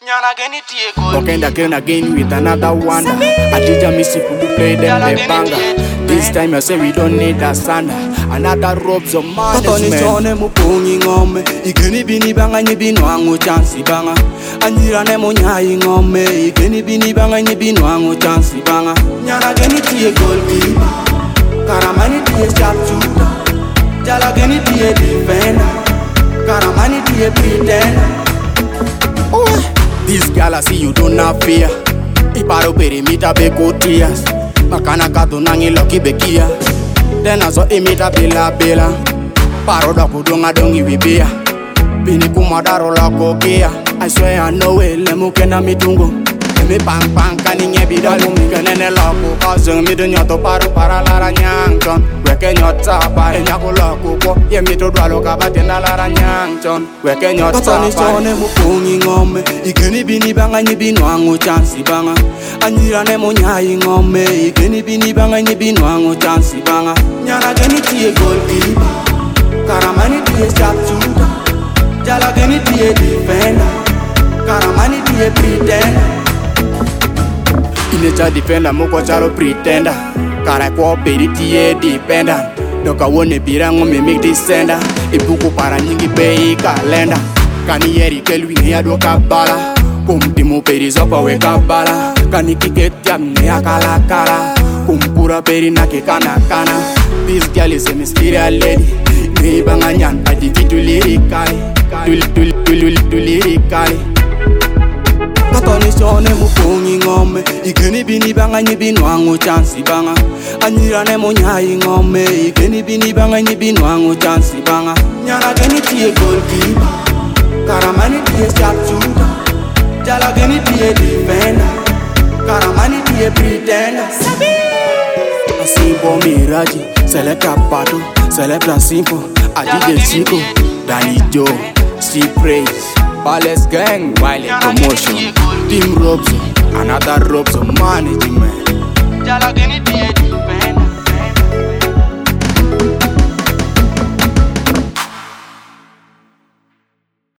Okay, again with another one. Adija Missy could play them the banger. This time I say we don't need a sander. Another robes of management. Tone mupungi ngome. Igeni bini banga nyibino angu chansi banga. Anjira ne munyai ngome. Igeni bini banga nyibino angu chansi banga. Nyana geni tiye goalkeeper. Karamani tiye sharpshooter. Jala geni tiye defender. Karamani tiye pretender. This girl I see you don't have fear. Iparo perimeter be good tears. Makana kato nangi loki bekia. Then I saw imita bela bela. Paro doko donga dongi wibia. Bini kumadaro la kokea. I swear I know it, lemu kena mitungo. Me pang pang kani nyebi dalu mikenene loko. Kazeng midu nyoto paru para lara nyangton. Weke nyota pa enyako loko ko. Ye mitu dwalo kabatenda lara nyangton. Weke nyota pa Katani chone mupungi ngome. Igeni bini banga nyibino angu chansi banga. Anjira ne munyai ngome. Igeni bini banga nyibino angu chansi banga. Nyana geni tiye goalkeeper. Karamani tiye sharpshooter. Jala geni tiye defender. Karamani tiye pretender. Inecha defender moko chalo pretender. Kara kwa peri tiye dependent. Doka wone birango me make descender. Ibuku para nyingi pei kalenda. Kani yeri kelwi ya doka bala. Kumtimu peri zopa weka bala. Kani kiketia mnea kala kala. Kumpura peri nake kana kana. This girl is a mysterious lady. Neighbanga nyan adivitu lirikali. Lirikali. Katoni chone mupungi ngome. Igeni bini banga nyibino angu chansi banga. Anjira ne munyai ngome. Igeni bini banga nyibino angu chansi banga. Nyana geni tiye goalkeeper. Karamani tiye sharpshooter. Jala geni tiye defender. Karamani tiye pretender. Simple Miraji, select a pato, select a simple. Adide Chico, Danny Joe, Sea Praise, Palace Gang, Violent Promotion, Team Robson, another Robson management.